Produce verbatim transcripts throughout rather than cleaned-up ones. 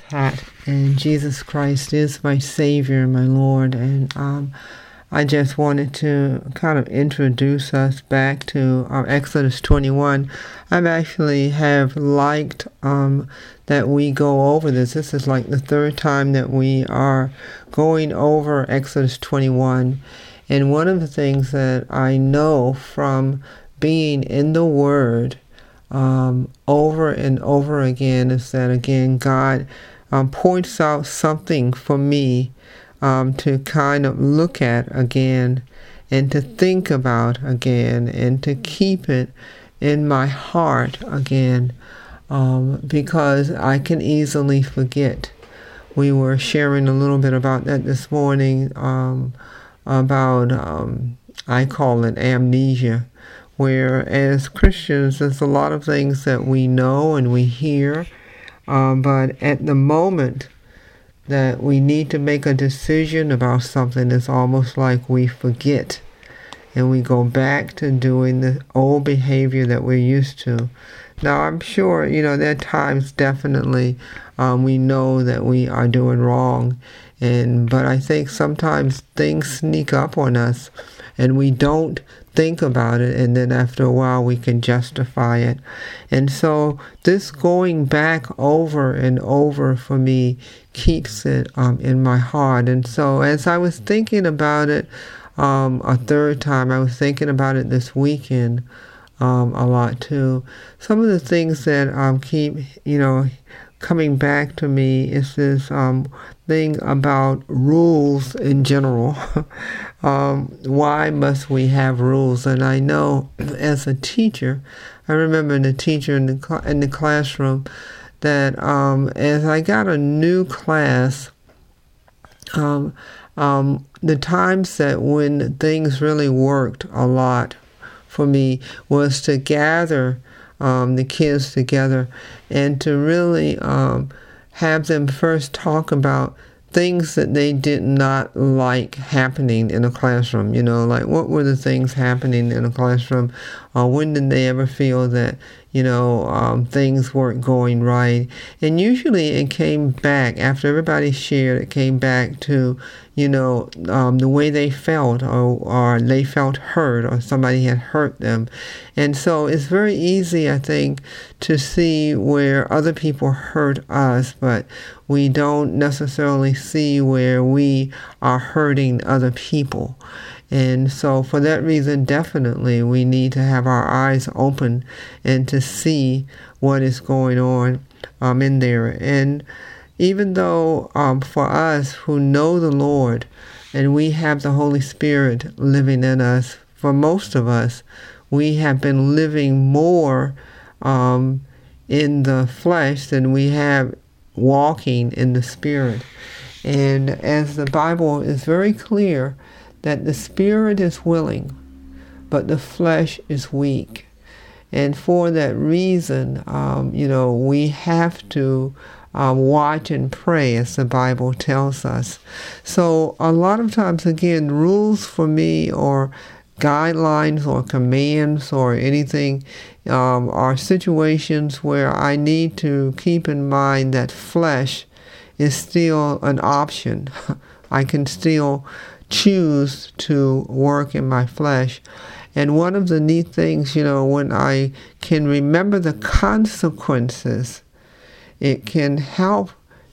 Pat, and Jesus Christ is my Savior, my Lord, and um, I just wanted to kind of introduce us back to our Exodus twenty-one. I've actually have liked um, that we go over this. This is like the third time that we are going over Exodus twenty-one, and one of the things that I know from being in the Word um, over and over again is that, again, God um, points out something for me um, to kind of look at again and to think about again and to keep it in my heart again, um, because I can easily forget. We were sharing a little bit about that this morning, um, about, um, I call it amnesia, where as Christians there's a lot of things that we know and we hear, um, but at the moment that we need to make a decision about something, it's almost like we forget and we go back to doing the old behavior that we're used to. Now, I'm sure, you know, there are times definitely um, we know that we are doing wrong, and but I think sometimes things sneak up on us and we don't think about it, and then after a while we can justify it. And so this going back over and over for me keeps it um, in my heart. And so as I was thinking about it um, a third time, I was thinking about it this weekend um, a lot too. Some of the things that um, keep, you know, coming back to me is this um, thing about rules in general. um, why must we have rules? And I know as a teacher, I remember the teacher in the cl- in the classroom that um, as I got a new class, um, um, the times that when things really worked a lot for me was to gather Um, the kids together and to really um, have them first talk about things that they did not like happening in a classroom. You know, like what were the things happening in a classroom? Uh, when did they ever feel that, you know, um, things weren't going right? And usually it came back, after everybody shared, it came back to, you know, um, the way they felt, or, or they felt hurt, or somebody had hurt them. And so it's very easy, I think, to see where other people hurt us, but we don't necessarily see where we are hurting other people. And so for that reason, definitely we need to have our eyes open and to see what is going on um, in there. And even though um, for us who know the Lord and we have the Holy Spirit living in us, for most of us, we have been living more um, in the flesh than we have walking in the Spirit. And as the Bible is very clear, that the Spirit is willing, but the flesh is weak. And for that reason, um, you know, we have to uh, watch and pray, as the Bible tells us. So a lot of times, again, rules for me, or guidelines or commands or anything, um, are situations where I need to keep in mind that flesh is still an option. I can still choose to work in my flesh. And one of the neat things, you know, when I can remember the consequences, it can help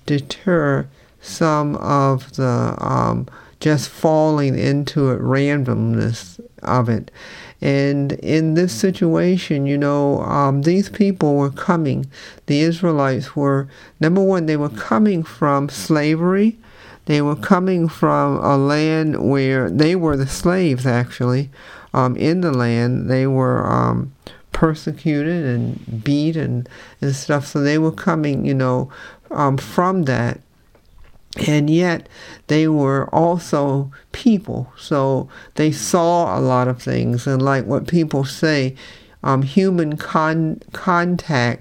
deter some of the um, just falling into it, randomness of it. And in this situation, you know, um, these people were coming, the Israelites were, number one, they were coming from slavery. They were coming from a land where they were the slaves, actually, um, in the land. They were um, persecuted and beat and, and stuff. So they were coming, you know, um, from that. And yet they were also people. So they saw a lot of things. And like what people say, um, human con- contact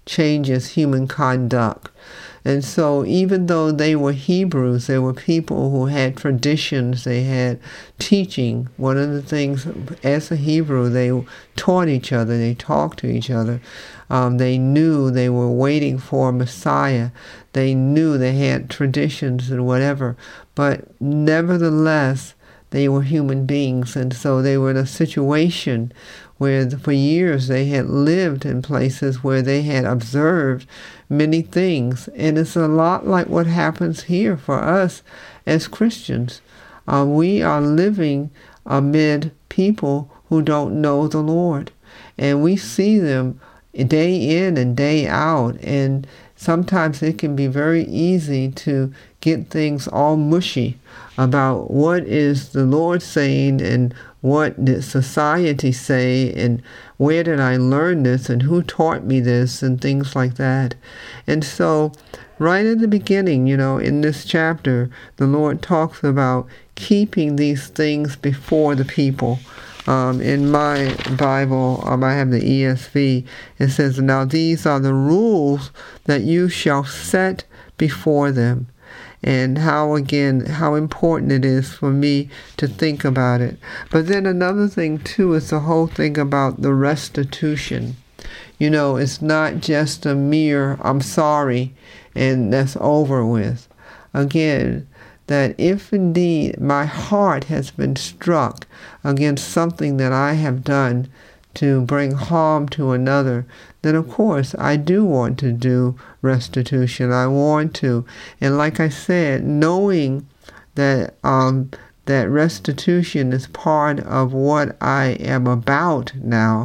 changes human conduct. And so even though they were Hebrews, they were people who had traditions, they had teaching. One of the things, as a Hebrew, they taught each other, they talked to each other. Um, they knew they were waiting for a Messiah. They knew they had traditions and whatever. But nevertheless, they were human beings, and so they were in a situation where for years they had lived in places where they had observed many things. And it's a lot like what happens here for us as Christians. Uh, we are living amid people who don't know the Lord. And we see them day in and day out. And sometimes it can be very easy to get things all mushy about what is the Lord saying and what did society say and where did I learn this and who taught me this and things like that. And so right at the beginning, you know, in this chapter, the Lord talks about keeping these things before the people. Um, in my Bible, um, I have the E S V, it says, "Now these are the rules that you shall set before them." And how, again, how important it is for me to think about it. But then another thing, too, is the whole thing about the restitution. You know, it's not just a mere, I'm sorry, and that's over with. Again, that if indeed my heart has been struck against something that I have done to bring harm to another, then of course I do want to do restitution. I want to. And like I said, knowing that um, that restitution is part of what I am about now,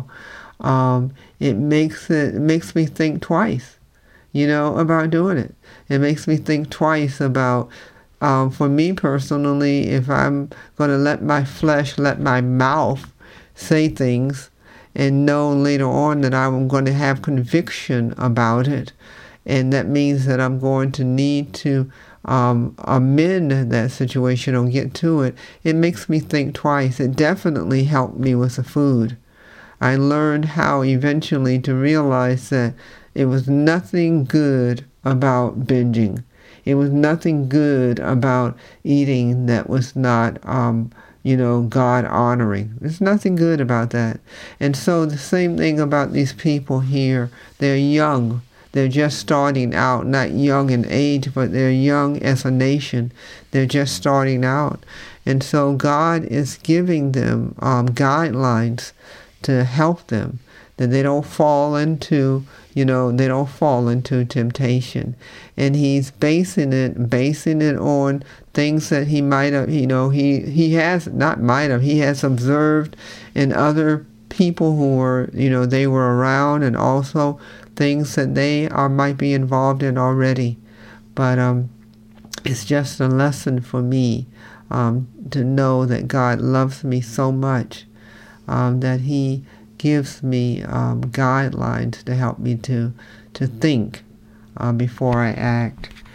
um, it makes it, it makes me think twice, you know, about doing it. It makes me think twice about, um, for me personally, if I'm going to let my flesh, let my mouth say things, and know later on that I'm going to have conviction about it. And that means that I'm going to need to um, amend that situation or get to it. It makes me think twice. It definitely helped me with the food. I learned how eventually to realize that it was nothing good about binging. It was nothing good about eating that was not um, you know, God honoring. There's nothing good about that. And so the same thing about these people here. They're young. They're just starting out, not young in age, but they're young as a nation. They're just starting out. And so God is giving them um, guidelines to help them, that they don't fall into, you know, they don't fall into temptation. And he's basing it, basing it on things that he might have, you know, he, he has, not might have, he has observed in other people who were, you know, they were around, and also things that they are might be involved in already. But um, it's just a lesson for me um, to know that God loves me so much um, that he gives me um, guidelines to help me to to think uh, before I act.